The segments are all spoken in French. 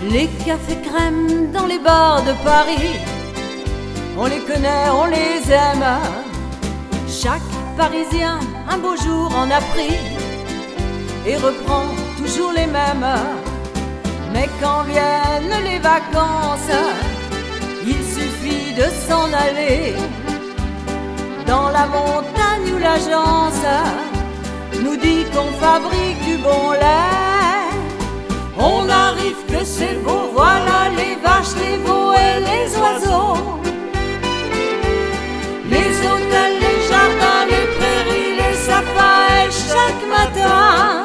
Les cafés crèmes dans les bars de Paris, on les connaît, on les aime. Chaque Parisien un beau jour en a pris et reprend toujours les mêmes. Mais quand viennent les vacances, il suffit de s'en aller dans la montagne où l'agence nous dit qu'on fabrique du bon lait. On arrive que c'est beau, voilà les vaches, les veaux et les oiseaux, les hôtels, les jardins, les prairies, les sapins. Et chaque matin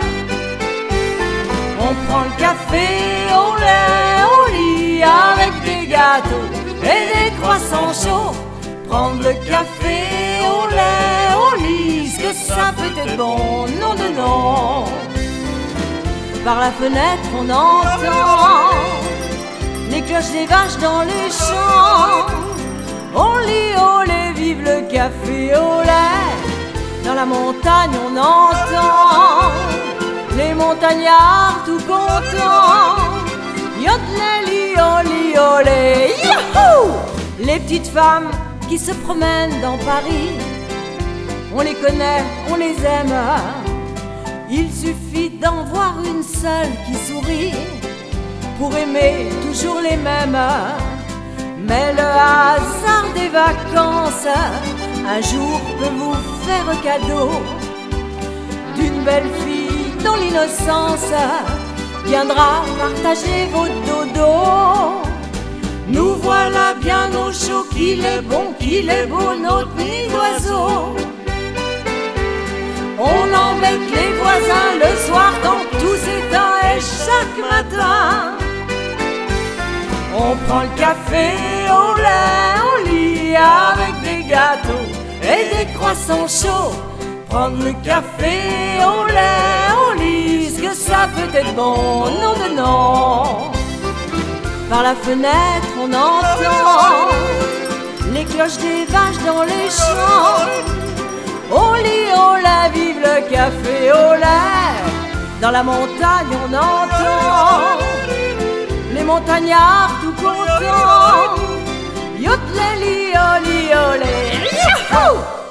on prend le café au lait, au lit, avec des gâteaux et des croissants chauds. Prendre le café au lait, au lit, est-ce que ça peut être bon? Non de non. Par la fenêtre on entend les cloches des vaches dans les champs. On lit au lait, vive le café au lait. Dans la montagne on entend les montagnards tout contents. Yodeleli, oli, olé, youhou! Les petites femmes qui se promènent dans Paris, on les connaît, on les aime. Il suffit d'en voir une seule qui sourit pour aimer toujours les mêmes. Mais le hasard des vacances un jour peut vous faire cadeau d'une belle fille dont l'innocence viendra partager vos dodos. Nous voilà bien au chaud, qu'il est bon, qu'il est beau notre nid d'oiseau. On embête les voisins le soir quand tout s'éteint. Et chaque matin on prend le café au lait, au lit, avec des gâteaux et des croissants chauds. Prendre le café au lait, au lit, est-ce que ça peut être bon? Non de non. Par la fenêtre on entend les cloches des vaches dans les champs. Au lit, au lait, vive le café au lait. Dans la montagne on entend les montagnards tout contents. Yodeleli, oli, olé, youhou!